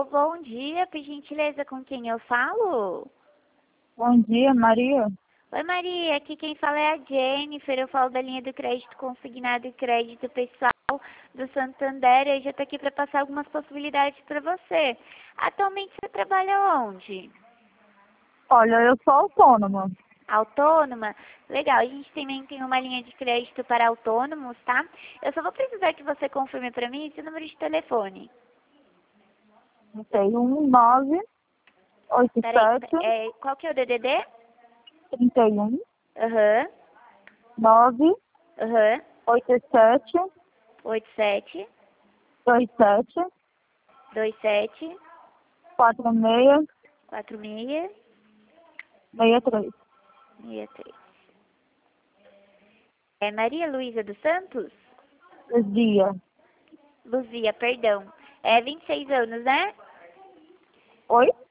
bom dia, por gentileza, com quem eu falo? Bom dia, Maria. Oi, Maria, aqui quem fala é a Jennifer, eu falo da linha do crédito consignado e crédito pessoal do Santander, eu já tô aqui para passar algumas possibilidades para você. Atualmente você trabalha onde? Olha, eu sou autônoma. Autônoma? Legal, a gente também tem uma linha de crédito para autônomos, tá? Eu só vou precisar que você confirme para mim seu número de telefone. Eu tenho 1987 Peraí, qual que é o DDD? 31 Aham, 987 87, 27 27, 46 46, 63. 63. É Maria Luísa dos Santos? Dia. Luzia, perdão. É 26 anos, né? Oi?